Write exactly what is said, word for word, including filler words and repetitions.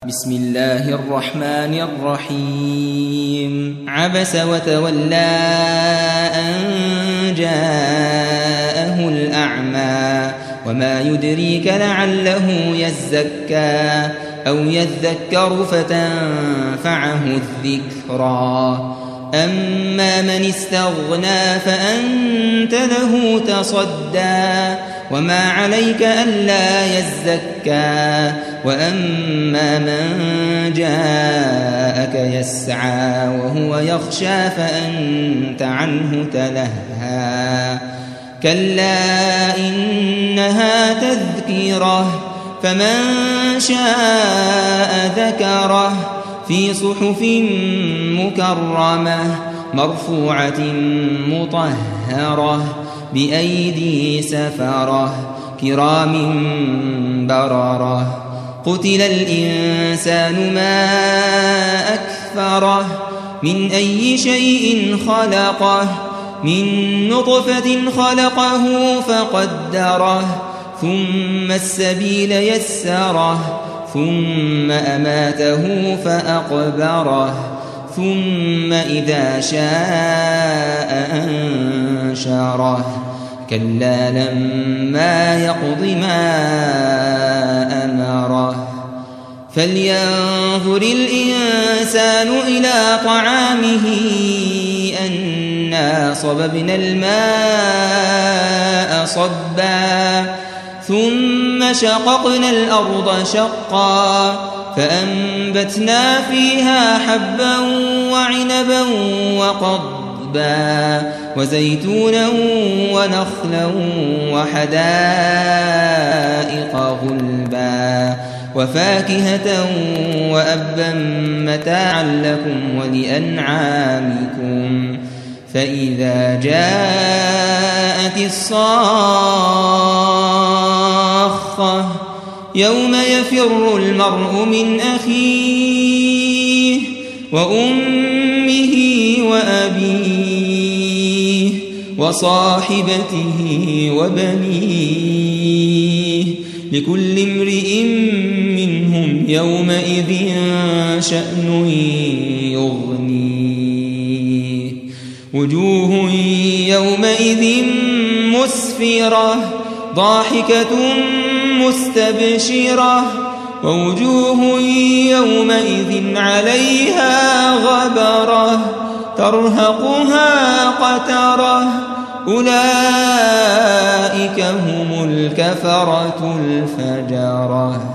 بسم الله الرحمن الرحيم عبس وتولى أن جاءه الأعمى وما يدريك لعله يزكى أو يذكر فتنفعه الذكرى أما من استغنى فأنت له تصدى وما عليك ألا يزكى وأما من جاءك يسعى وهو يخشى فأنت عنه تلهى كلا إنها تذكرة فمن شاء ذكره في صحف مكرمة مرفوعة مطهرة بأيدي سفرة كرام بررة قتل الإنسان ما أكفره من أي شيء خلقه من نطفة خلقه فقدره ثم السبيل يسره ثم أماته فأقبره ثم إذا شاء أنشره كلا لما يقض ما أمره فلينظر الإنسان إلى طعامه أنا صببنا الماء صبا ثم شققنا الأرض شقا فأنبتنا فيها حبا وعنبا وقضبا وزيتونا ونخلا وحدائق غلبا وفاكهة وأبا متاعا لكم ولأنعامكم فإذا جاءت الصاخة يوم يفر المرء من أخيه وأمه وأبيه وصاحبته وبنيه لكل امرئ منهم يومئذ شأن يغنيه وجوه يومئذ مسفرة ضاحكة مستبشرة ووجوه يومئذ عليها غبرة ترهقها قترة أولئك هم الكفرة الفجرة.